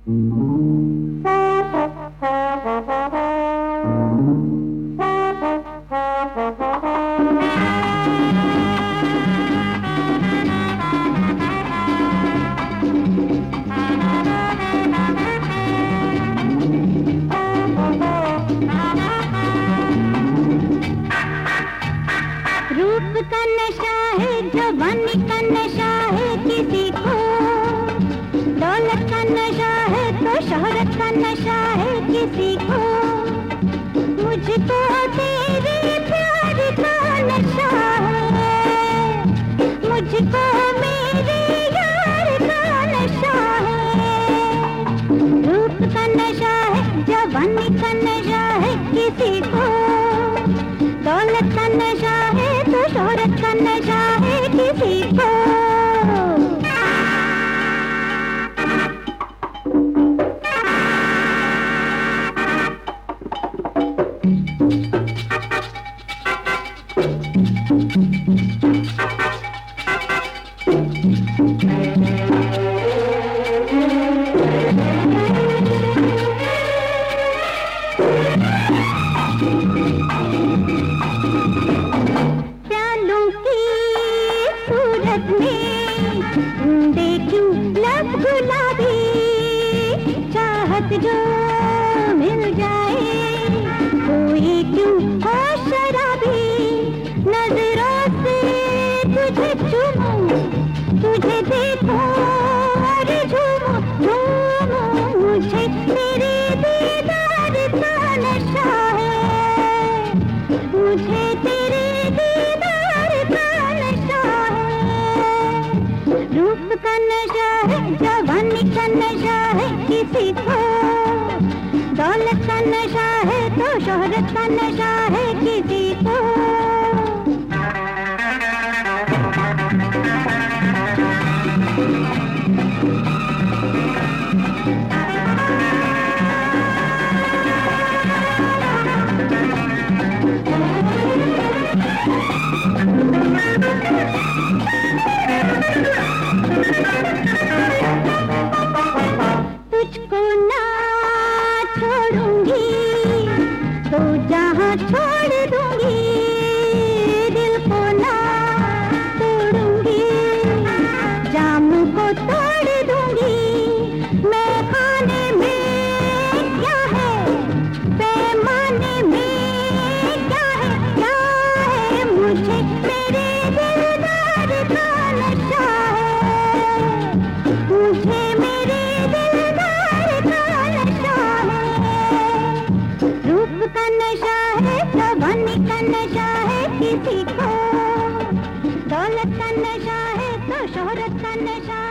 रूप का नशा है, जवानी का नशा है किसी को, दौलत का नशा है तो शोहरत का नशा है किसी को, मुझको तेरे प्यार का नशा है, मुझको मेरे यार का नशा है। रूप का नशा है, जवानी का नशा है किसी को, दौलत का नशा है तो शोहरत का नशा है किसी को। देखूं लब गुलाबी, चाहत जो मिल जाए कोई क्यों हो शराबी, नजरों से तुझे चूमूं, तुझे देखूं और झूमूं झूमूं, मुझे तेरे दीदार का नशा है, मुझे तेरे दीदार का नशा है। रूप का नशा है, जवानी का नशा है किसी को, दौलत का नशा है तो शोहरत का नशा है किसी को। तुझको ना छोड़ूंगी तो जहाँ छोड़ दूंगी, दिल को ना तोड़ूंगी, जाम को तोड़ दूंगी, मैं खाने में क्या है, पैमाने में क्या है, मुझे मेरे दिलदार का नशा है, मुझे मेरे दिलदार का नशा है। रूप का नशा है, जवानी का नशा है किसी को, दौलत का नशा है तो शोहरत का नशा